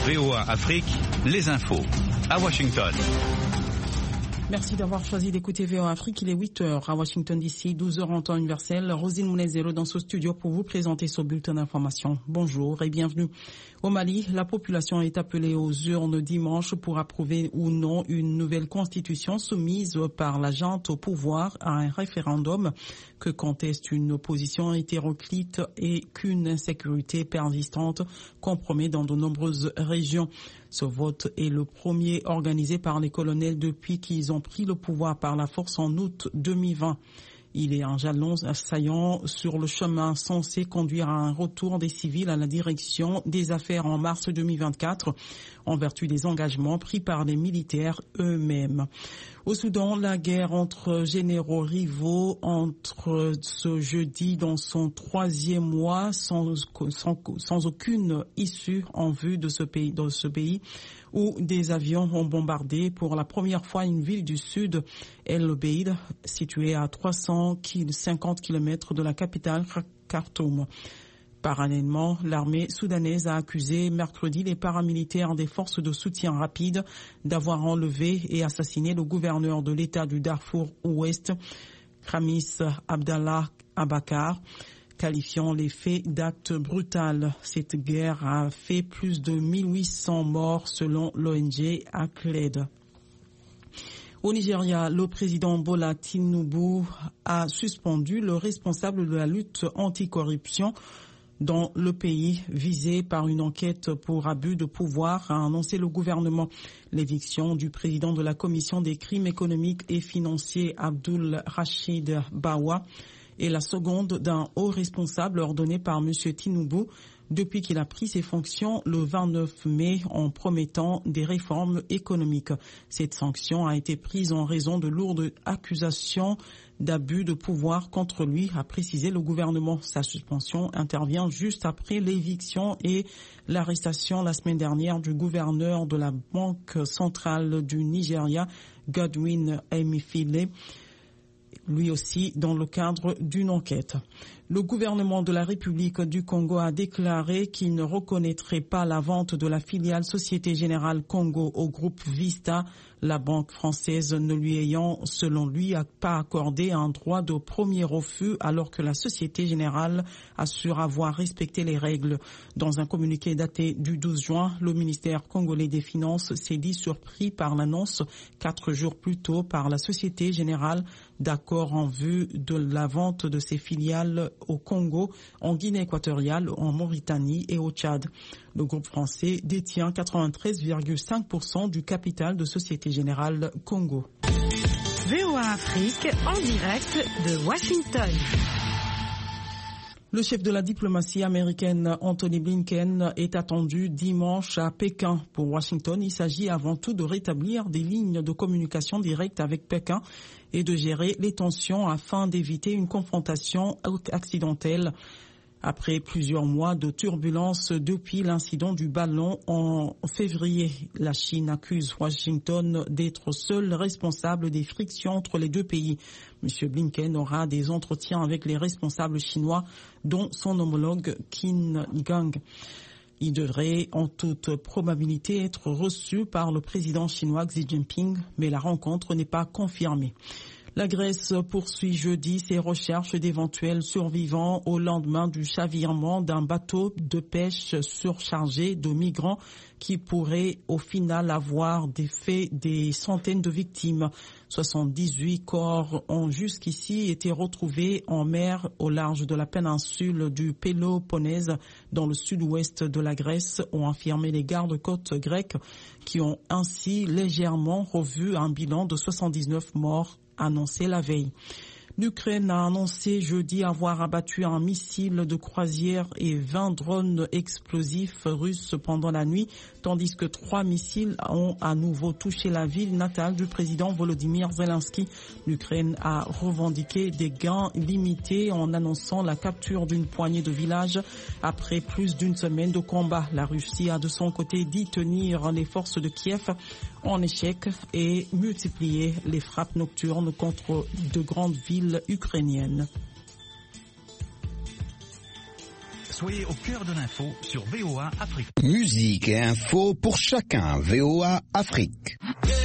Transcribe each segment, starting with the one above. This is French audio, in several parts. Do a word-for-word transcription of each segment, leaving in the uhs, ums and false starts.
V O A Afrique, les infos à Washington. Merci d'avoir choisi d'écouter V O A Afrique. Il est huit heures à Washington D C, douze heures en temps universel. Rosine Mounezero dans ce studio pour vous présenter ce bulletin d'information. Bonjour et bienvenue. Au Mali, la population est appelée aux urnes dimanche pour approuver ou non une nouvelle constitution soumise par la junte au pouvoir à un référendum que conteste une opposition hétéroclite et qu'une insécurité persistante compromet dans de nombreuses régions. Ce vote est le premier organisé par les colonels depuis qu'ils ont pris le pouvoir par la force en août deux mille vingt. Il est un jalon assaillant sur le chemin censé conduire à un retour des civils à la direction des affaires en mars deux mille vingt-quatre, en vertu des engagements pris par les militaires eux-mêmes. Au Soudan, la guerre entre généraux rivaux entre ce jeudi dans son troisième mois sans, sans, sans aucune issue en vue de ce pays, de ce pays où des avions ont bombardé pour la première fois une ville du sud, El Obeid, située à trois cent cinquante kilomètres de la capitale Khartoum. Parallèlement, l'armée soudanaise a accusé mercredi les paramilitaires des forces de soutien rapide d'avoir enlevé et assassiné le gouverneur de l'État du Darfour Ouest, Khamis Abdallah Abakar, qualifiant les faits d'actes brutaux. Cette guerre a fait plus de mille huit cents morts selon l'O N G Acled. Au Nigeria, le président Bola Tinubu a suspendu le responsable de la lutte anticorruption dans le pays, visé par une enquête pour abus de pouvoir, a annoncé le gouvernement. L'éviction du président de la commission des crimes économiques et financiers, Abdul Rashid Bawa, est la seconde d'un haut responsable ordonné par M. Tinubu depuis qu'il a pris ses fonctions le vingt-neuf mai en promettant des réformes économiques. Cette sanction a été prise en raison de lourdes accusations d'abus de pouvoir contre lui, a précisé le gouvernement. Sa suspension intervient juste après l'éviction et l'arrestation la semaine dernière du gouverneur de la Banque centrale du Nigeria, Godwin Emefiele, lui aussi dans le cadre d'une enquête. Le gouvernement de la République du Congo a déclaré qu'il ne reconnaîtrait pas la vente de la filiale Société Générale Congo au groupe Vista, la banque française ne lui ayant, selon lui, pas accordé un droit de premier refus alors que la Société Générale assure avoir respecté les règles. Dans un communiqué daté du douze juin, le ministère congolais des Finances s'est dit surpris par l'annonce quatre jours plus tôt par la Société Générale d'accord en vue de la vente de ses filiales au Congo, en Guinée équatoriale, en Mauritanie et au Tchad. Le groupe français détient quatre-vingt-treize virgule cinq pour cent du capital de Société Générale Congo. V O A Afrique en direct de Washington. Le chef de la diplomatie américaine, Anthony Blinken, est attendu dimanche à Pékin. Pour Washington, il s'agit avant tout de rétablir des lignes de communication directe avec Pékin et de gérer les tensions afin d'éviter une confrontation accidentelle. Après plusieurs mois de turbulences depuis l'incident du ballon en février, la Chine accuse Washington d'être seul responsable des frictions entre les deux pays. M. Blinken aura des entretiens avec les responsables chinois, dont son homologue Qin Gang. Il devrait en toute probabilité être reçu par le président chinois Xi Jinping, mais la rencontre n'est pas confirmée. La Grèce poursuit jeudi ses recherches d'éventuels survivants au lendemain du chavirement d'un bateau de pêche surchargé de migrants qui pourrait au final avoir des faits des centaines de victimes. soixante-dix-huit corps ont jusqu'ici été retrouvés en mer au large de la péninsule du Péloponnèse dans le sud-ouest de la Grèce, ont affirmé les gardes-côtes grecs qui ont ainsi légèrement revu un bilan de soixante-dix-neuf morts annoncé la veille. L'Ukraine a annoncé jeudi avoir abattu un missile de croisière et vingt drones explosifs russes pendant la nuit, tandis que trois missiles ont à nouveau touché la ville natale du président Volodymyr Zelensky. L'Ukraine a revendiqué des gains limités en annonçant la capture d'une poignée de villages après plus d'une semaine de combat. La Russie a de son côté dit tenir les forces de Kiev en échec et multiplier les frappes nocturnes contre de grandes villes ukrainiennes. Soyez au cœur de l'info sur V O A Afrique. Musique et info pour chacun. V O A Afrique.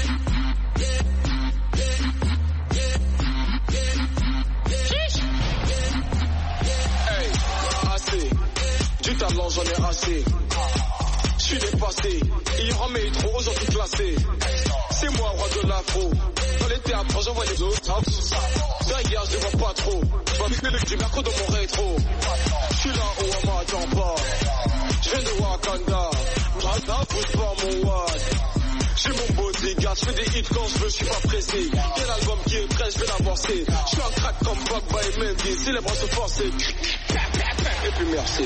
Du talent j'en ai assez. Je suis dépassé. Il rend mes trop aujourd'hui classé. C'est moi roi de l'afro. Dans les théâtres j'envoie les autres. Derrière je les vois pas trop. Je vois que le du mercredi dans mon rétro. Je suis là où on m'attend pas. Je viens de Wakanda. Rada pousse pas mon wad. J'ai mon bodyguard, je fais des hits quand je veux, je suis pas pressé. Quel album qui est prêt, je vais l'avancer. Je suis un crack comme Pogba et Mendy. Si les bras se forcent, et puis merci.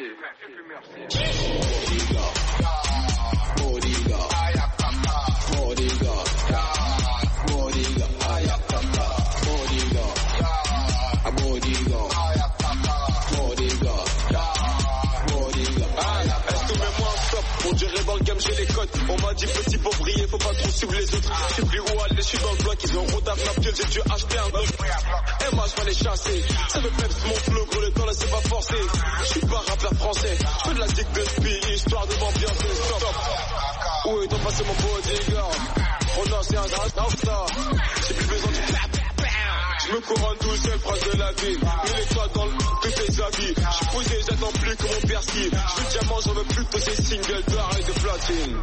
On dirait dans le game j'ai les codes. On m'a dit petit pour briller, faut pas trop suivre les autres. Je sais plus où aller, je suis dans le bloc. Ils ont rodave ma piole, j'ai dû acheter un bloc. Et moi je vais les chasser. Ça me peps mon flow, gros le temps là c'est pas forcé. Je suis pas rappeur français. Je fais de la dick de spi, histoire de m'ambiancer. Stop. Où est donc passé mon bodyguard? On a c'est un star. J'ai plus besoin de clap. Je me couronne tout seul, prince de la ville. Mille étoiles dans le tous tes habits. Je suis posé, j'attends plus que mon persil. Je veux diamant, j'en veux plus que tes singles d'or et de platine.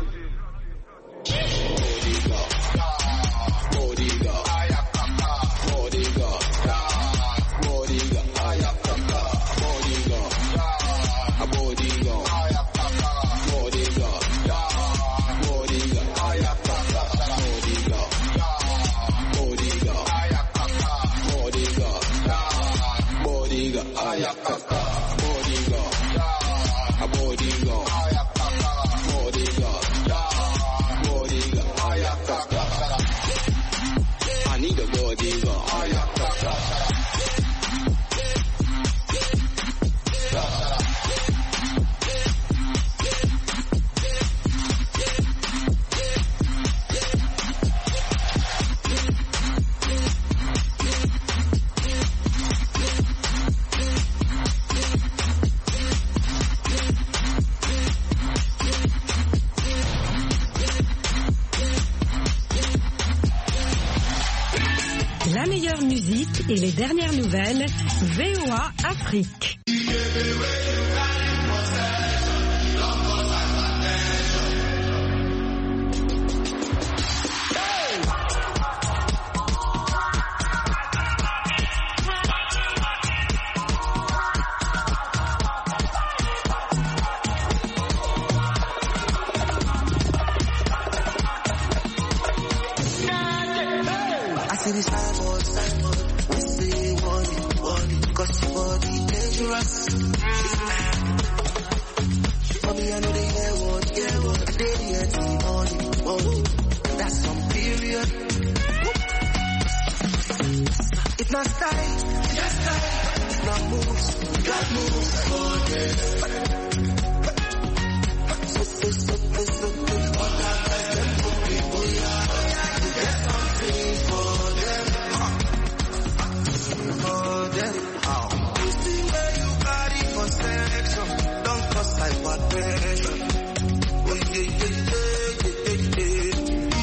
La meilleure musique et les dernières nouvelles, V O A Afrique. It's not style, it's not style, it's not moves, we got moves for them. So, so, so, so, so, so, all that like them for people, yeah. You get something for them, for them. Oh. You see where you got it for selection, don't cause hypertension. Oh, yeah, yeah, yeah, yeah, yeah, yeah.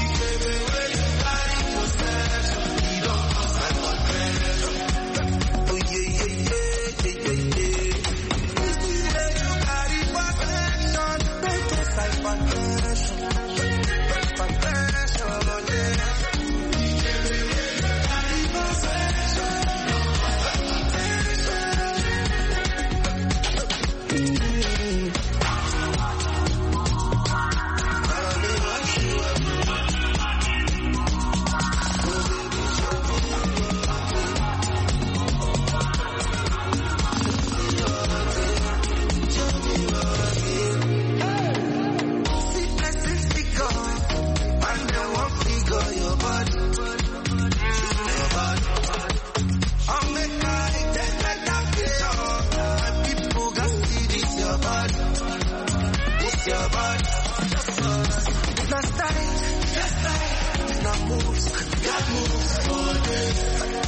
Your body, it's not style, it's not style, it's not moves, got moves for this.